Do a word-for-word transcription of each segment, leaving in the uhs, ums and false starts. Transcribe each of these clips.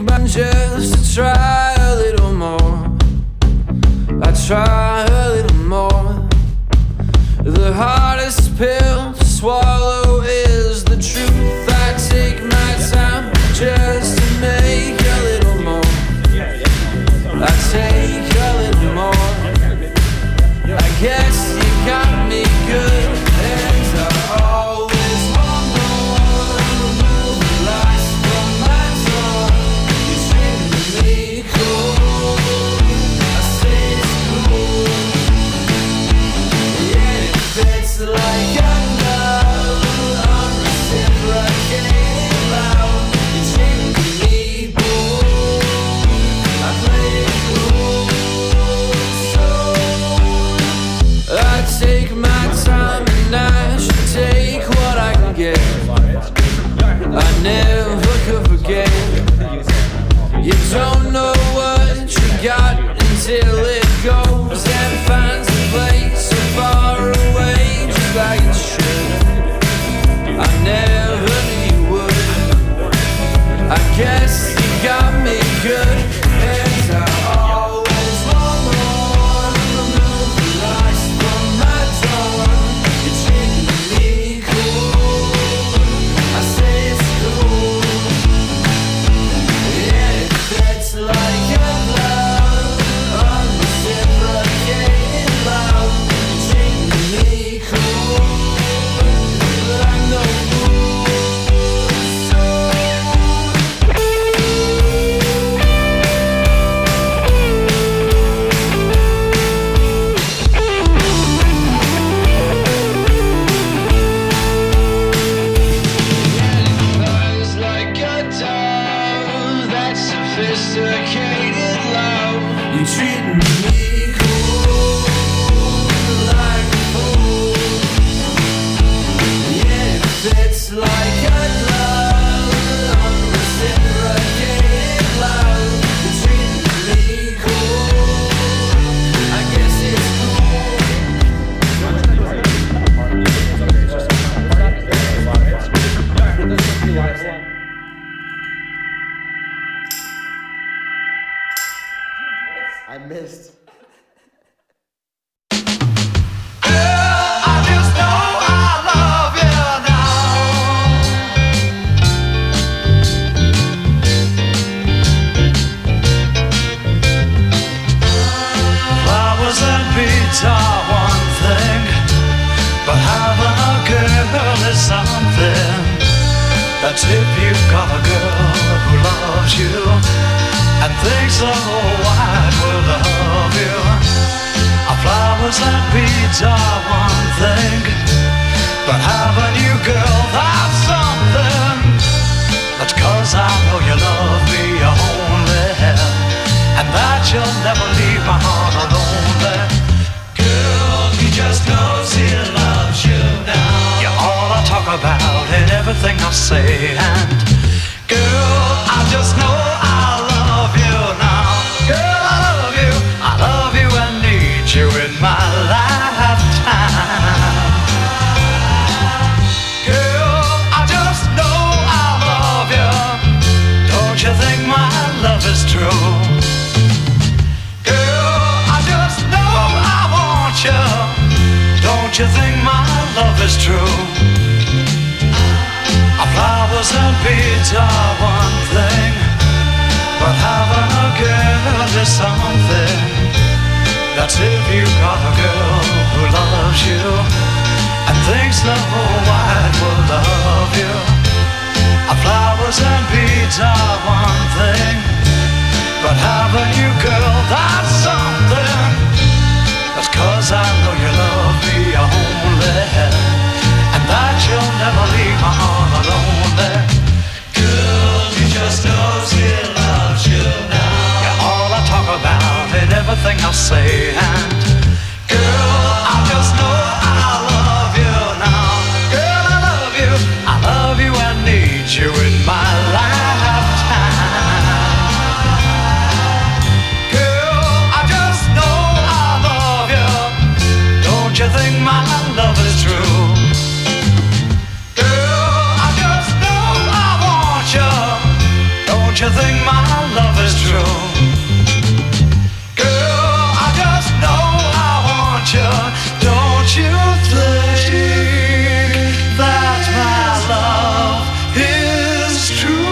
my just to try a little more. I try a little more. The hardest pill to swallow is the truth. I take my time just to make a little more. I take a little more. I guess you got me good, and I always want more. Remove the lights from my door. You're treating me cool. I say it's cool. Yeah, it fits like I love. I'm reciprocating loud. You're treating me cool. I play it cool. So I take my time and I should take what I can get. I never could forget. You don't know what you got until it goes and finds a place so far away, just like it should. I never knew you would. I guess you got me good, and I always want more. Remove the lights from my door. You're treating me cool. I say it's cool. Yeah, it fits like a glove. I'm reciprocating loud. You're treating me cool, but I'm no fool. So Buzz like a dove, that sophisticated love. You treating me cool, like a fool. Yeah, it fits like a glove. I'm reciprocating love. You treating me cool. I guess it's I missed. I just know I love you now. Flowers and beads are one thing, but having a girl is something. That's if you've got a girl who loves you and thinks the whole wide world of you. Our flowers and beads are one thing, but having you, girl, that's something. That's 'cause I know you love me only, and that you'll never leave my heart lonely. Girl, he just knows he loves you now. You're all I talk about in everything I say, and girl, I just know I love you now. Girl, I love you, I love you and need you in my lifetime. Girl, I just know I love you. Don't you think my love is true? Girl, I just know I want you. Don't you think my love is true? Our flowers and beads are one thing, but having a girl is something. That's if you got a girl who loves you and thinks the whole wide world of you. Our flowers and beads are one thing, but having you, girl, that's something. That's 'cause I know you love me only, and that you'll never leave my heart lonely. Girl, he just knows he loves you now. You're all I talk about in everything I say, and girl, I just know I love you now. Girl, I love you, I love you and need you in my lifetime. Girl, I just know I love you. Don't you think my love is true? Girl, I just know I want you. Don't you think my love is true. Girl, I just know I want you. Don't you think that my love is true?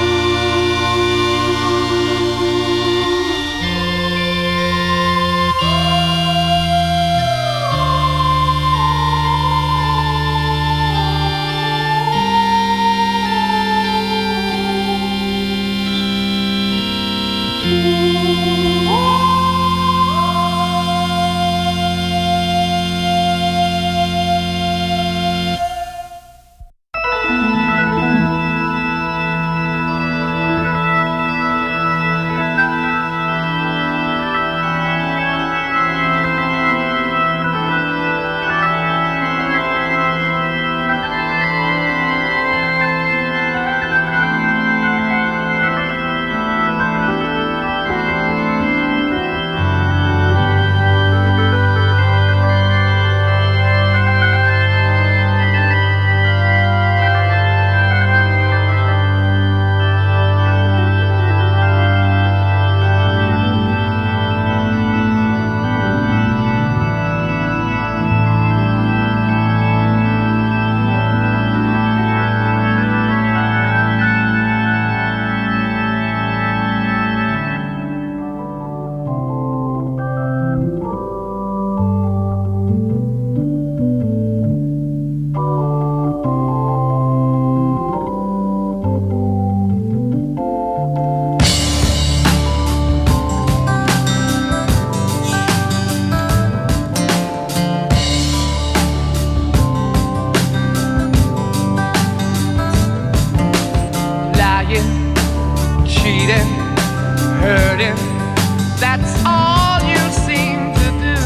Cheating, hurting, that's all you seem to do.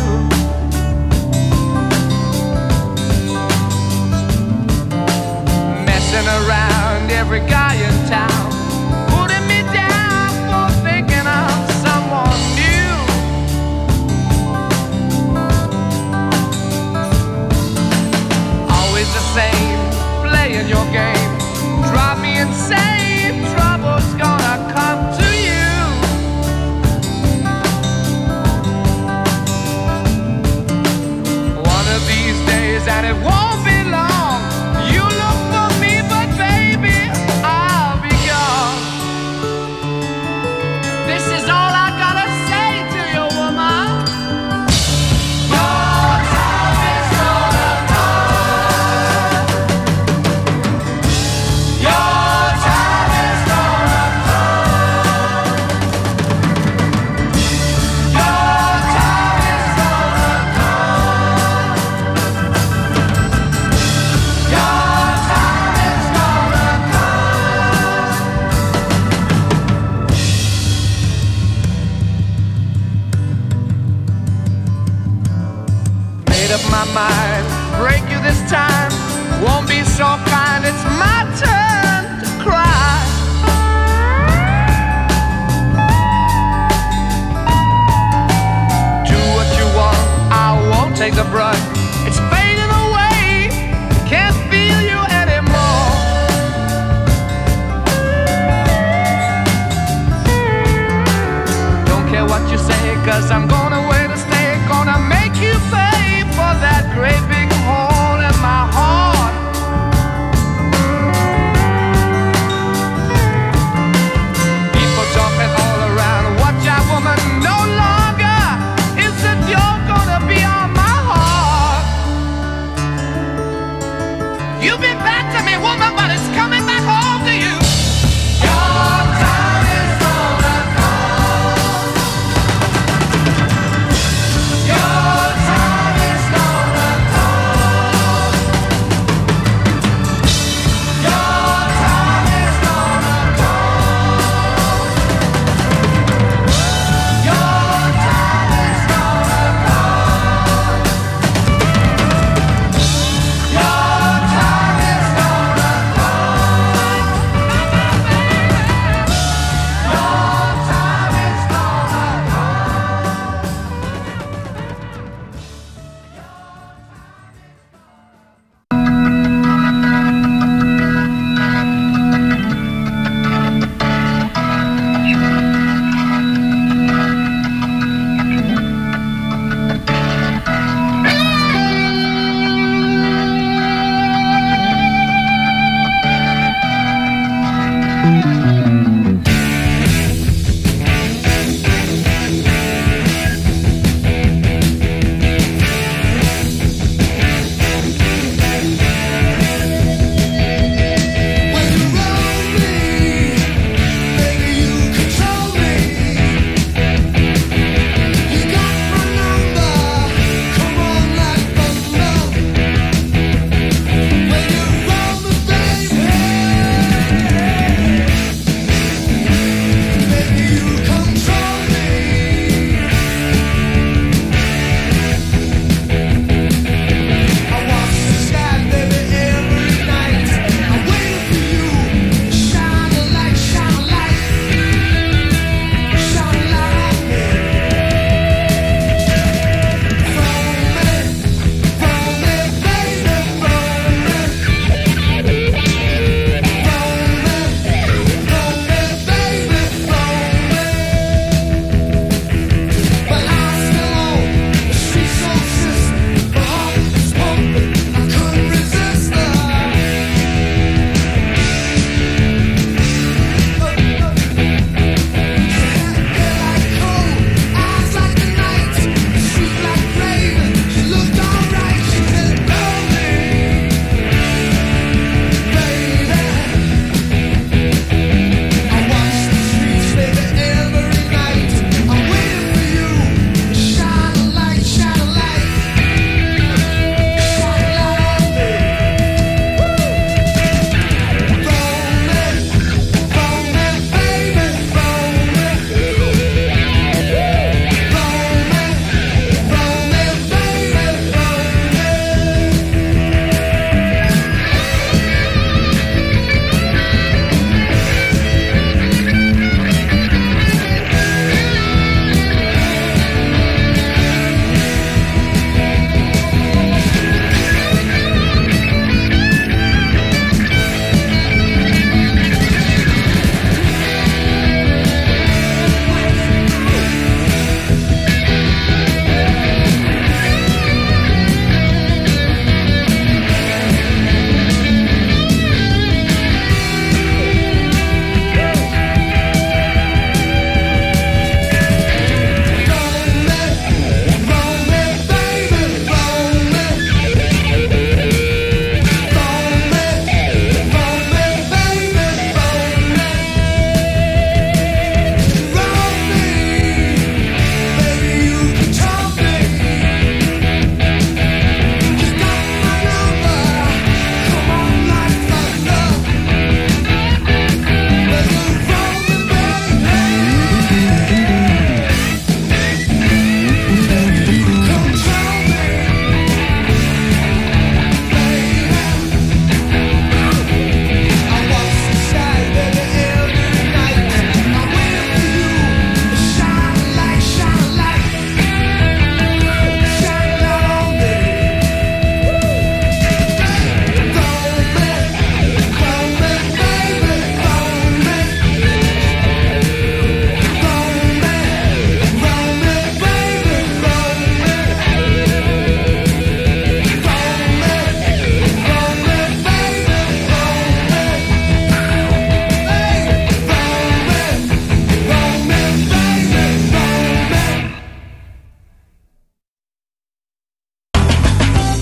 Messing around every guy in town, putting me down for thinking of someone new. Always the same, playing your game, drive me insane. Trouble's gonna come to you. One of these days, and it won't be long, you look for me, but baby, I'll be gone. This is all I gotta say to you, woman. Your time is gonna come. Your time is gonna come. Your time is gonna come. Your time is gonna come. Made up my mind, break you this time. Won't be so kind, it's my turn to cry. Do what you want, I won't take the brunt. It's fading away, can't feel you anymore. Don't care what you say, cause I'm gonna wait to stay. Gonna make you pay for that great big hole in my heart. People talking all around, watch out woman, no longer is the joke gonna be on my heart. You've been bad to me, woman, but it's coming back home to you. Your time is gonna come.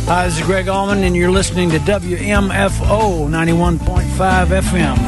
Hi, this is Greg Allman, and you're listening to W M F O ninety-one point five F M.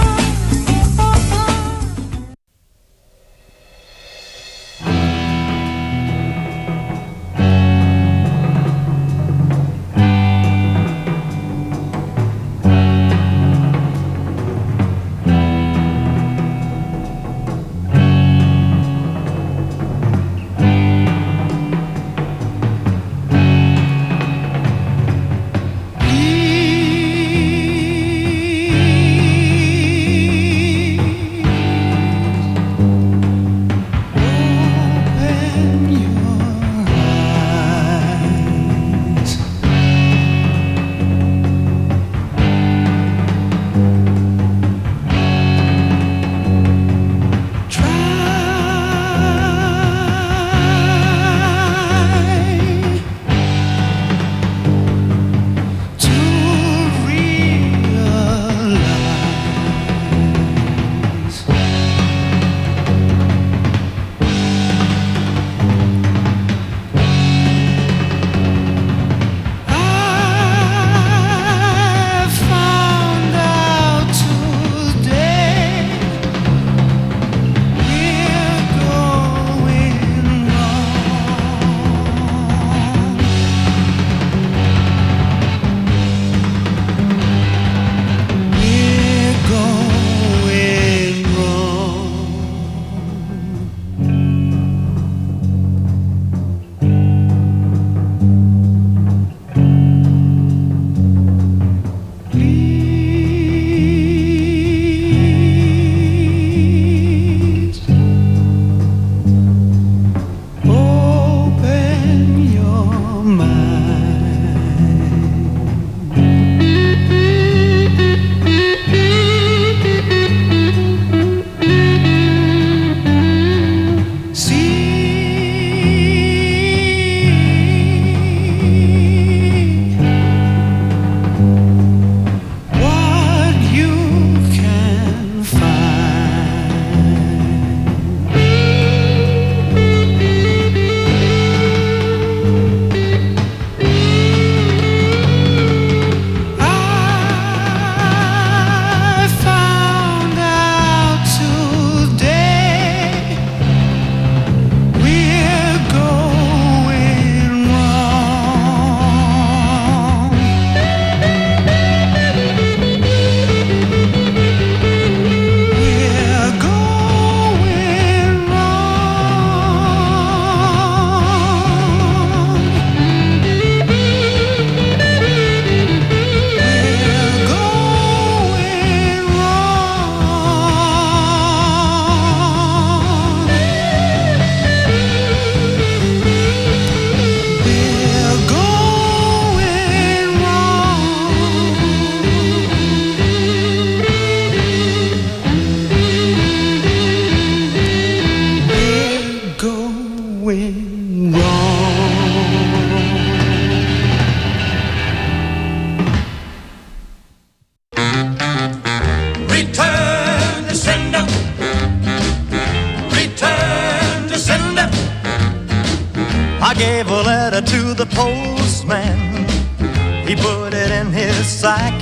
I gave a letter to the postman. He put it in his sack.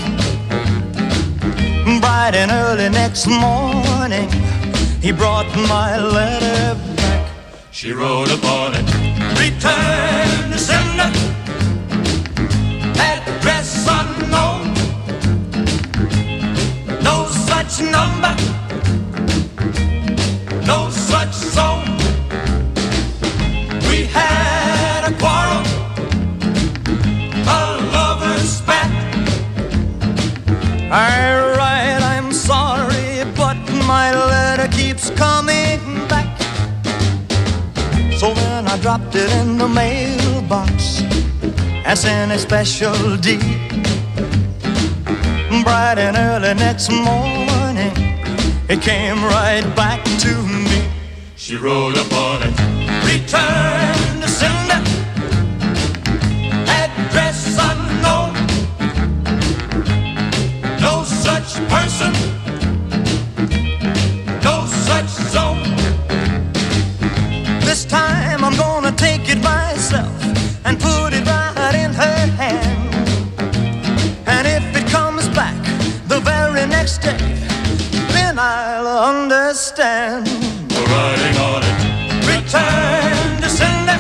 Bright and early next morning, he brought my letter back. She wrote upon it, return to sender, address unknown, no such number, no such zone. We had a quarrel, a lover's spat. I write, I'm sorry, but my letter keeps coming back. So then I dropped it in the mailbox and sent a special deed. Bright and early next morning, it came right back to me. She wrote upon it, return to sender, address unknown, no such person, no such zone. This time I'm gonna take it myself and put it right in her hand. Return to sender.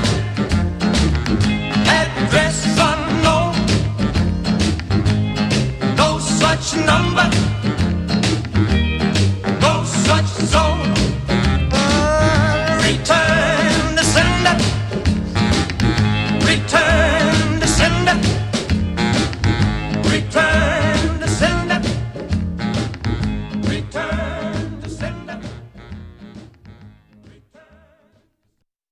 Address unknown. No such number. No such zone. Uh, return to sender. Return to sender. Return to sender. Return.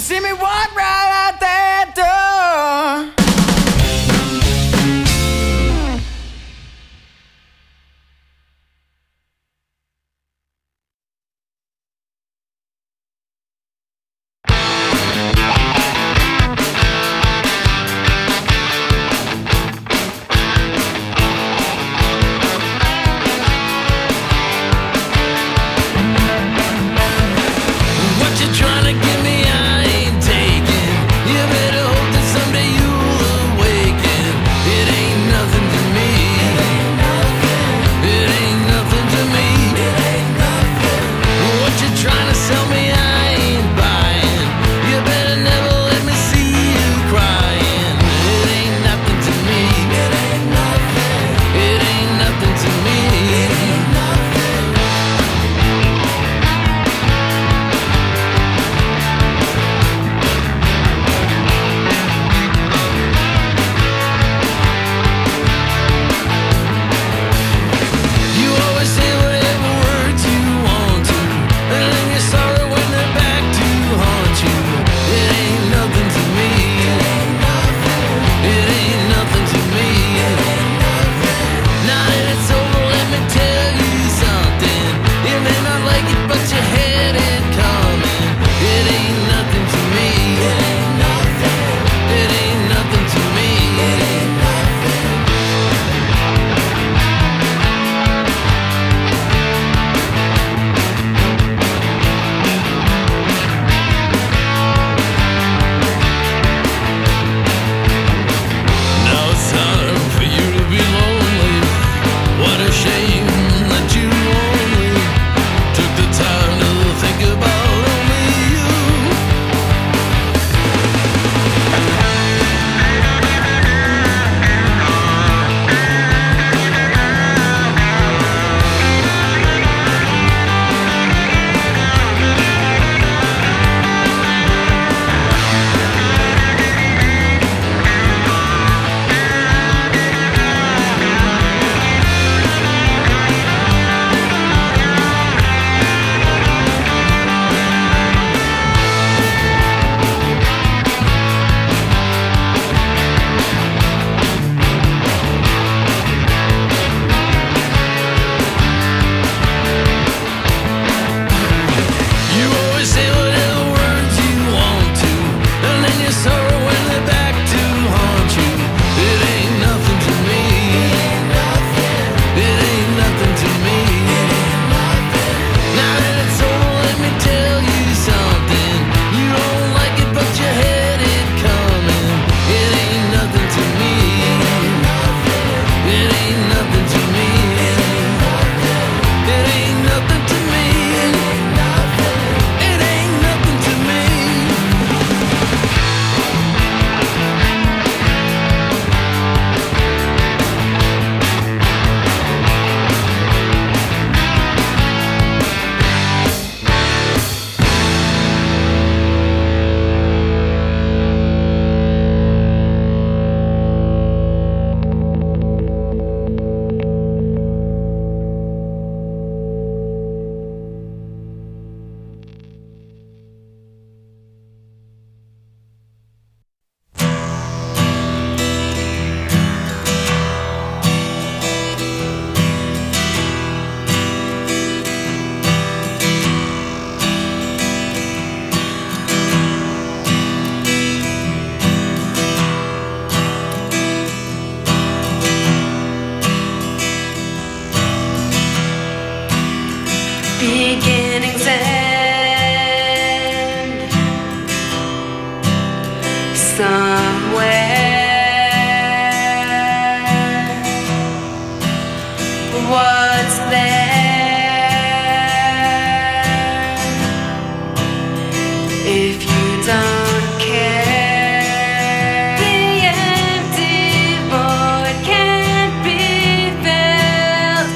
see me walk right out that door. beginnings end somewhere. What's there if you don't care? The empty void can't be filled,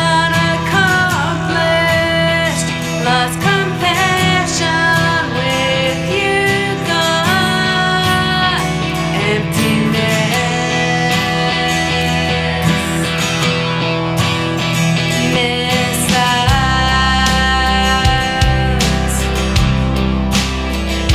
unaccomplished, lost compassion with you gone, emptiness, missiles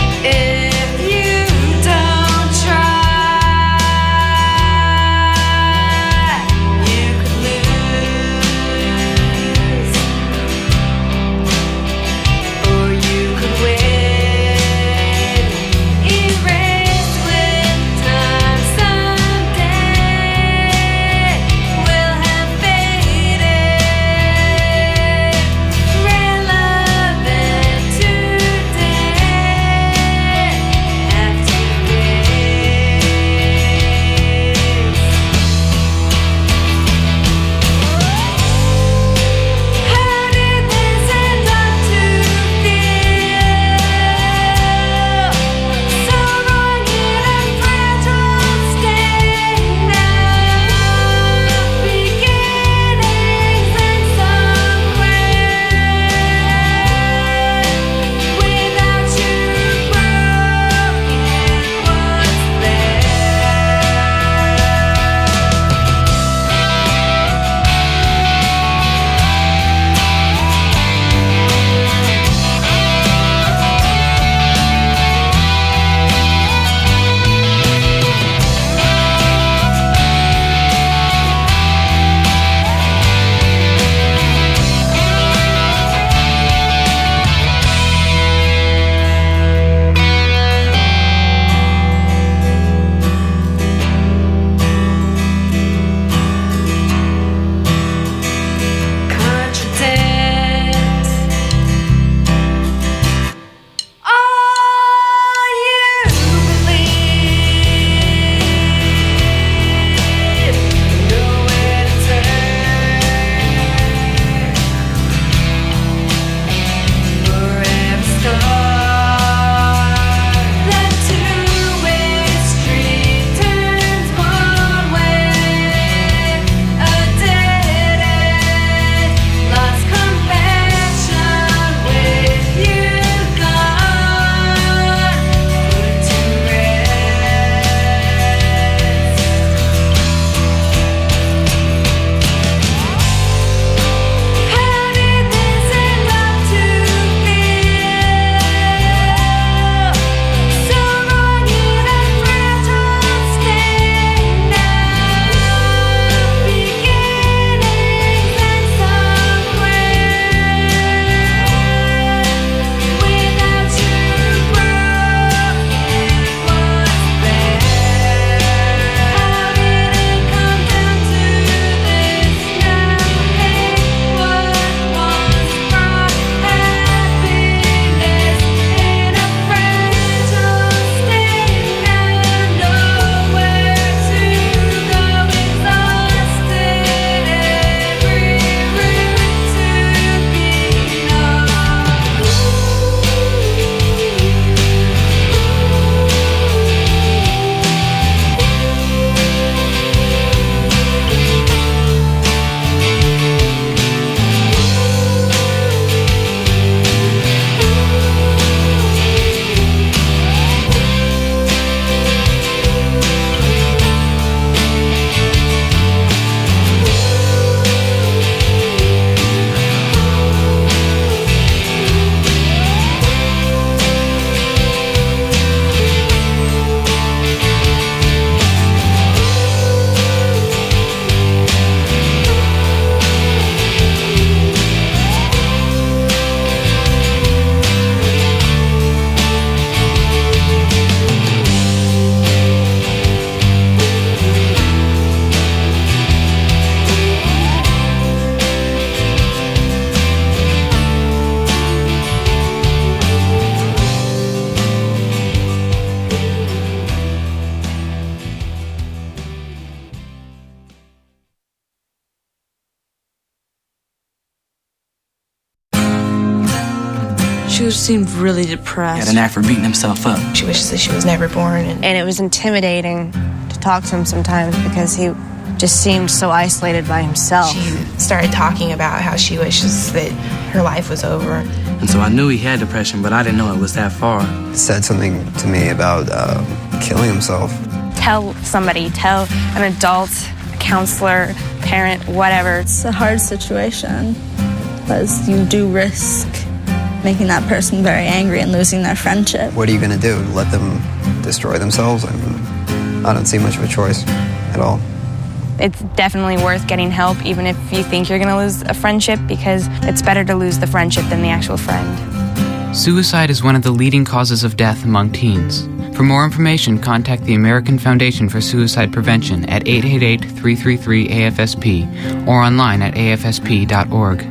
just seemed really depressed. He had an knack for beating himself up. She wishes that she was never born. And, and it was intimidating to talk to him sometimes because he just seemed so isolated by himself. She started talking about how she wishes that her life was over. And so I knew he had depression, but I didn't know it was that far. He said something to me about uh, killing himself. Tell somebody, tell an adult, a counselor, parent, whatever. It's a hard situation because you do risk making that person very angry and losing their friendship. What are you going to do? Let them destroy themselves? I mean, I don't see much of a choice at all. It's definitely worth getting help, even if you think you're going to lose a friendship, because it's better to lose the friendship than the actual friend. Suicide is one of the leading causes of death among teens. For more information, contact the American Foundation for Suicide Prevention at eight eight eight, three three three, A F S P or online at A F S P dot org.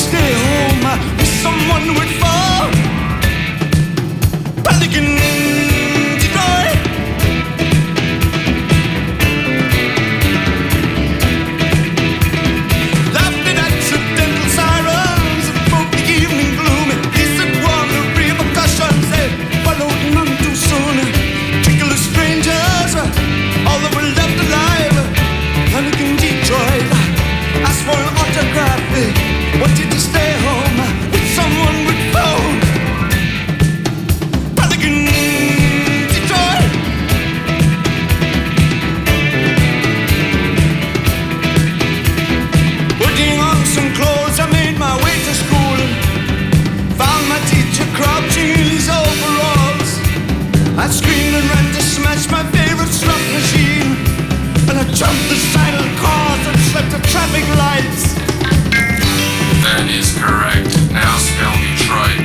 stay home with someone with fall. Panic in Detroit. Laughing accidental sirens that broke the evening gloom. He said one of repercussions, they followed none too soon. Trickle of strangers, all that were left alive. Panic in Detroit. Asked for an autograph. Wanted to stay home with someone with phone. Panic in Detroit. Putting on some clothes, I made my way to school. Found my teacher crouching in his overalls. I screamed and ran to smash my favorite slot machine. And I jumped the side of the cars and slipped the traffic lights. That is correct. Now spell Detroit.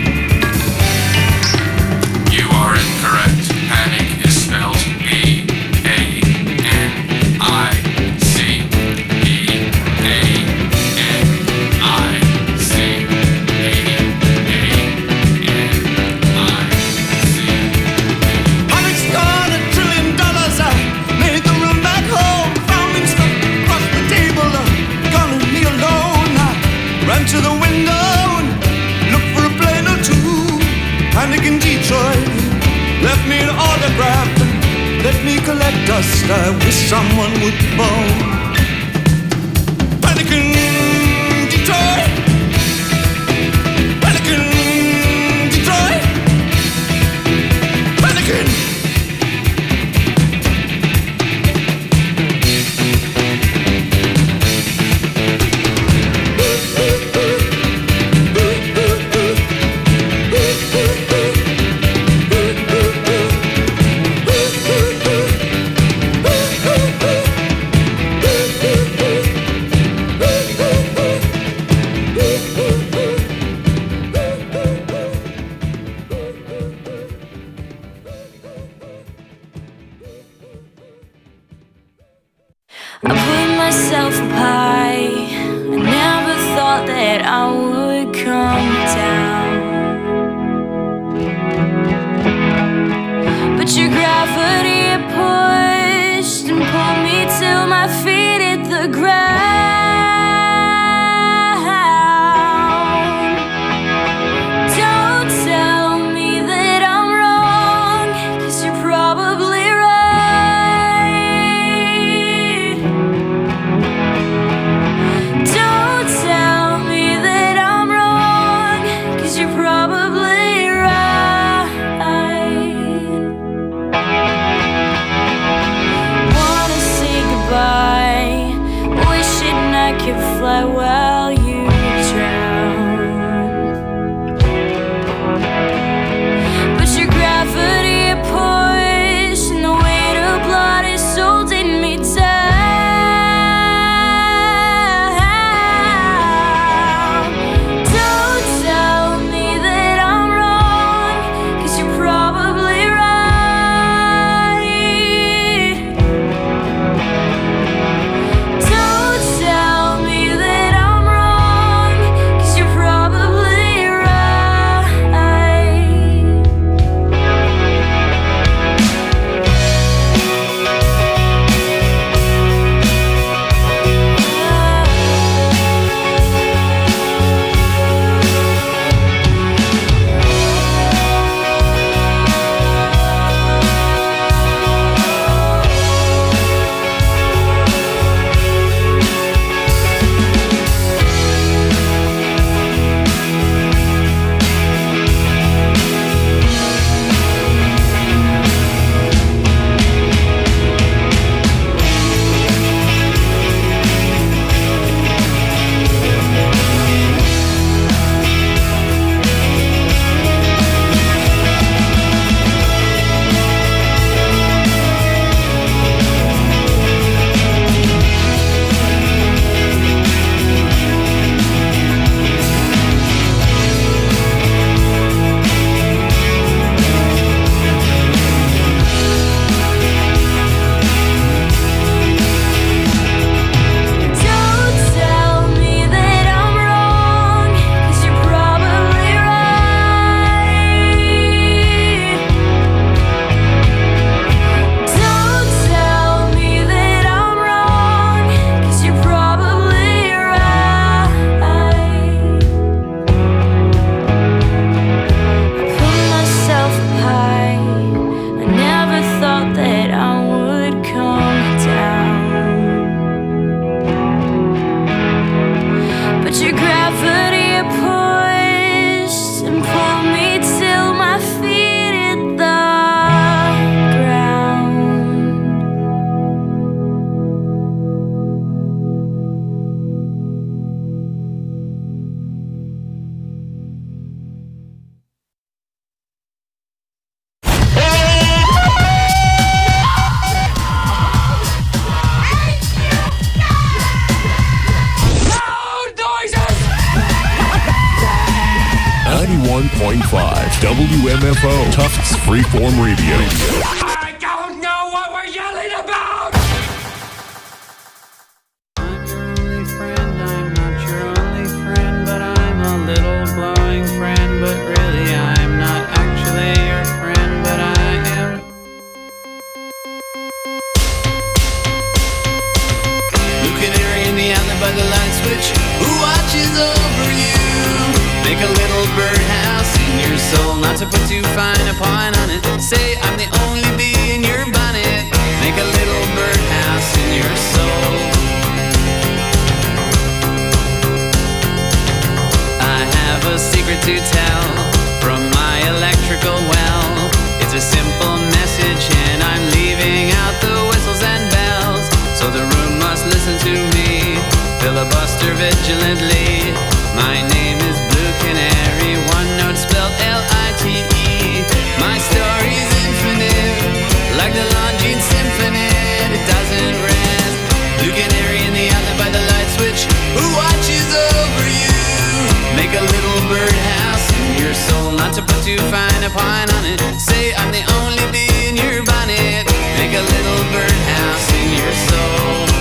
You are incorrect. Panic is spelled E A N I C. E A N I C. E A N I C. Panic's got a trillion dollars. I made the run back home. Found him stuck across the table. Gonna me alone. I ran to the window and looked for a plane or two. Panic in Detroit. Left me an autograph and let me collect dust. I wish someone would phone. Panic in Detroit. Panic in Detroit. Panic in. I put myself up high. I never thought that I would come down. But your gravity pushed and pulled me till my feet hit the ground. Don't tell me that I'm wrong, 'cause you're probably right. Don't tell me that I'm wrong, point five W M F O, Tufts Freeform Radio. I don't know what we're yelling about! I'm your only friend, I'm not your only friend, but I'm a little glowing friend, but really I'm not actually your friend, but I am. Blue canary in the outlet by the light switch, who watches over you? Make a little birdhouse in your soul, not to put too fine a point on it. Say I'm the only bee in your bonnet. Make a little birdhouse in your soul. I have a secret to tell from my electrical well. It's a simple message and I'm leaving out the whistles and bells. So the room must listen to me, filibuster vigilantly. My name is Blue Canary, one note spelled L I T E. My story's infinite, like the Longines Symphony. It doesn't rest. Blue Canary in the outlet by the light switch, who watches over you? Make a little birdhouse in your soul, not to put too fine a point on it. Say I'm the only bee in your bonnet. Make a little birdhouse in your soul.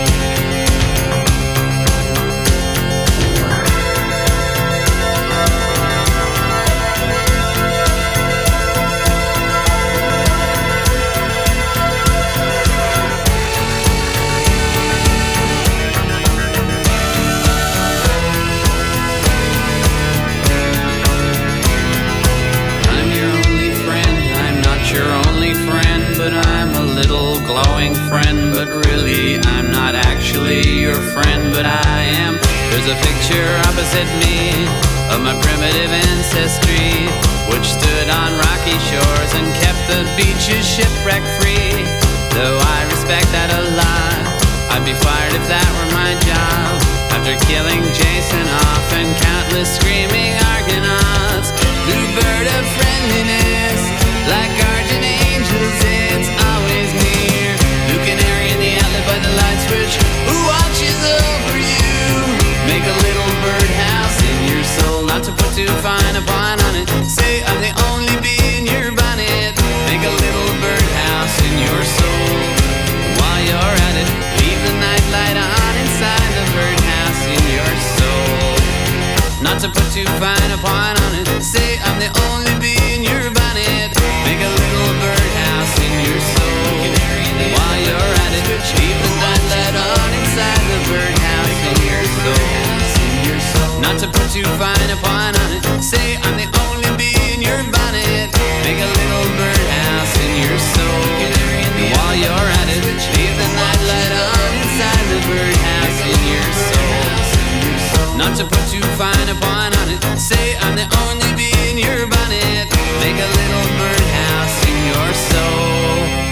But I'm a little glowing friend, but really I'm not actually your friend, but I am. There's a picture opposite me of my primitive ancestry, which stood on rocky shores and kept the beaches shipwreck free. Though I respect that a lot, I'd be fired if that were my job. After killing Jason off and countless screaming Argonauts, blue bird of friendliness, like guardian angels, it's always near. Blue canary in the outlet by the light switch, who watches over you? Make a little birdhouse in your soul, not to put too fine a point on it. Say I'm the only bee in your bonnet. Make a little birdhouse in your soul. While you're at it, leave the night light on inside the birdhouse in your soul. Not to put too fine a point on it. Say I'm the only bee in your bonnet. Make a little birdhouse in your soul. While you're at it, leave the night light on inside the birdhouse in your soul. Not to put too fine a point on it. Say I'm the only bee in your bonnet. Make a little birdhouse in your soul. While you're at it, leave the night light on inside the birdhouse in your soul. Not to put too fine a point on it. Say I'm the only bee in your bonnet. Make a little birdhouse in your soul.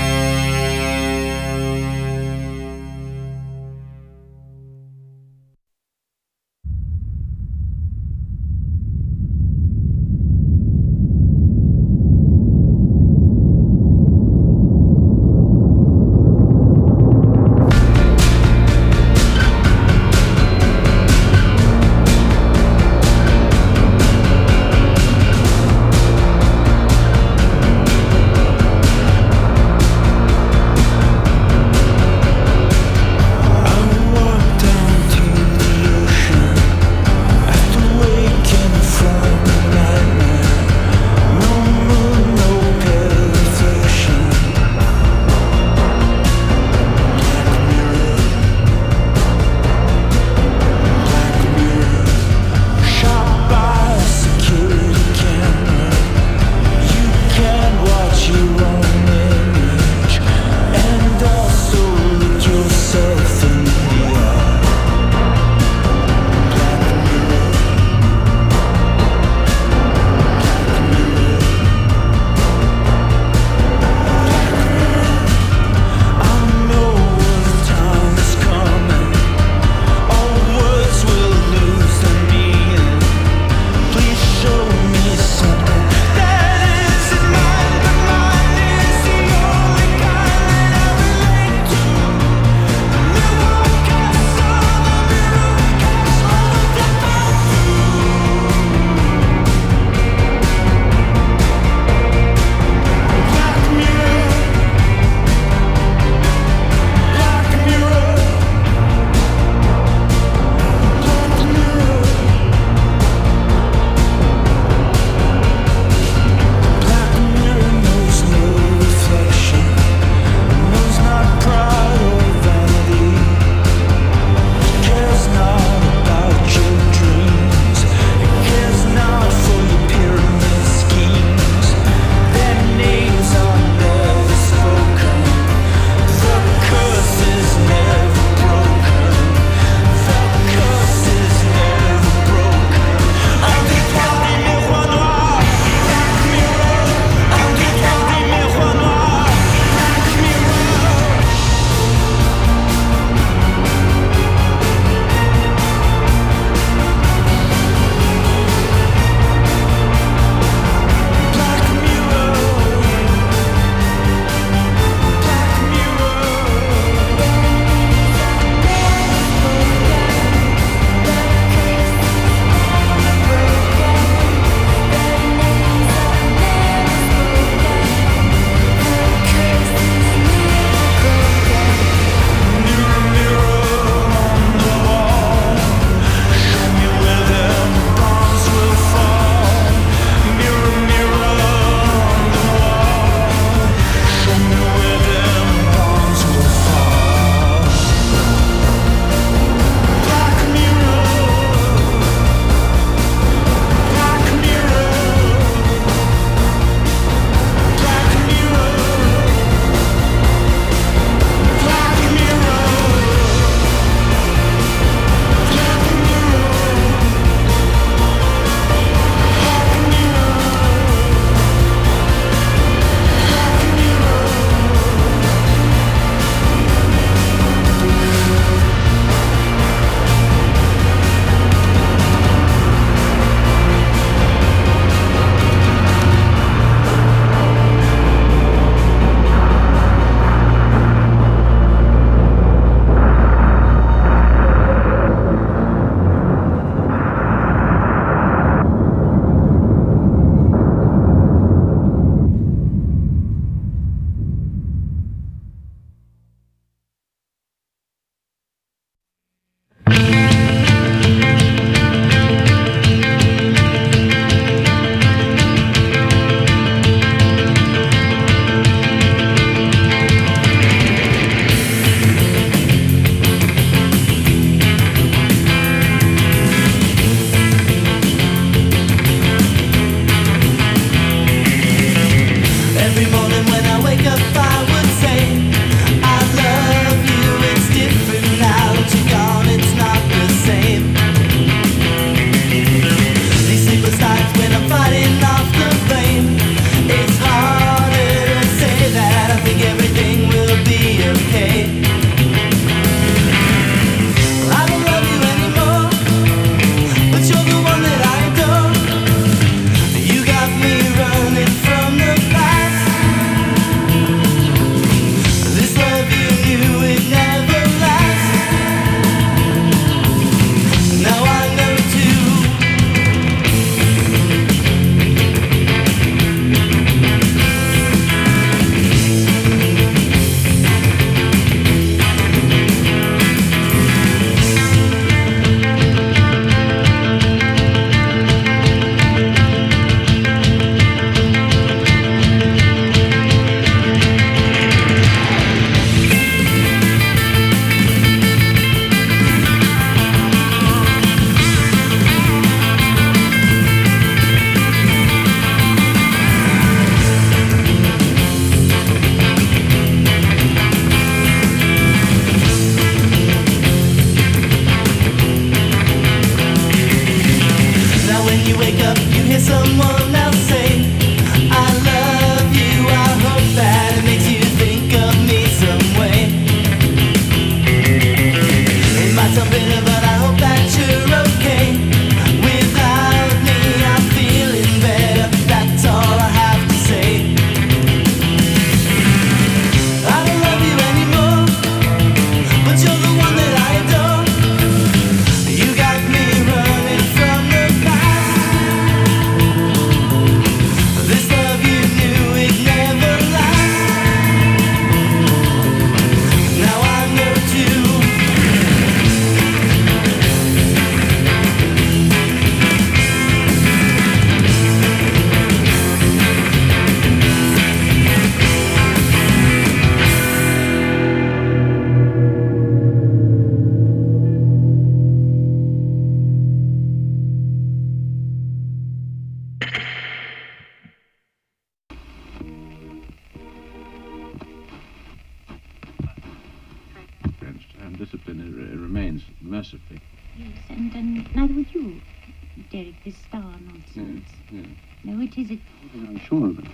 and discipline it, it remains, mercifully. Yes, and, and neither would you, Derek, this star nonsense. Yeah, yeah. No, it isn't. I'm sure of it.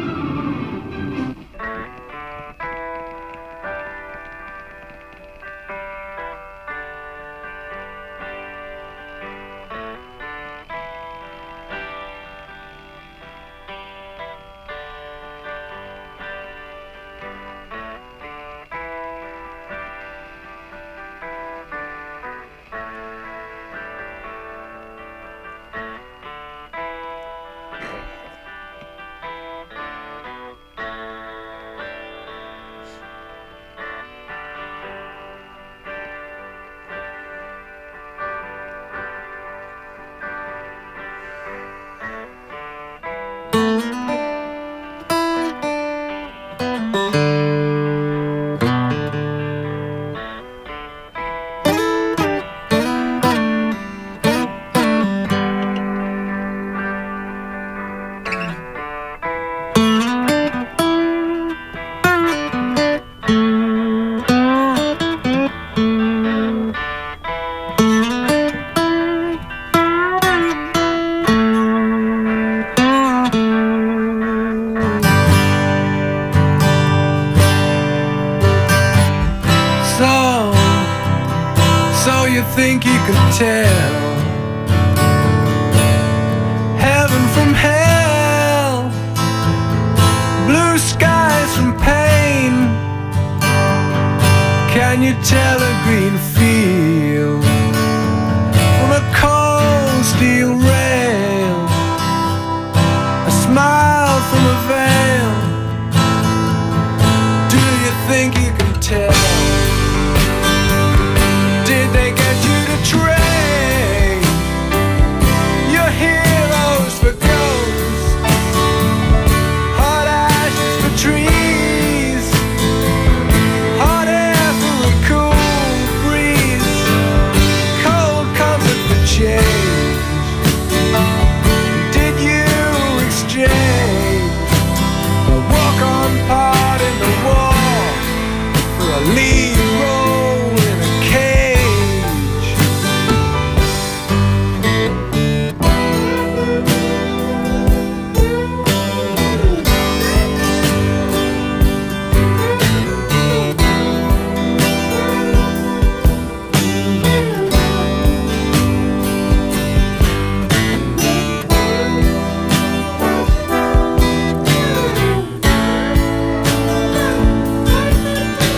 Think you could tell heaven from hell, blue skies from pain? Can you tell a green field from a cold steel rail, a smile from a veil? Do you think you can tell? Did they get you to trade your heroes for ghosts, hot ashes for trees, hot air for a cool breeze, cold comfort for change? Did you exchange a walk-on part in the war for a lead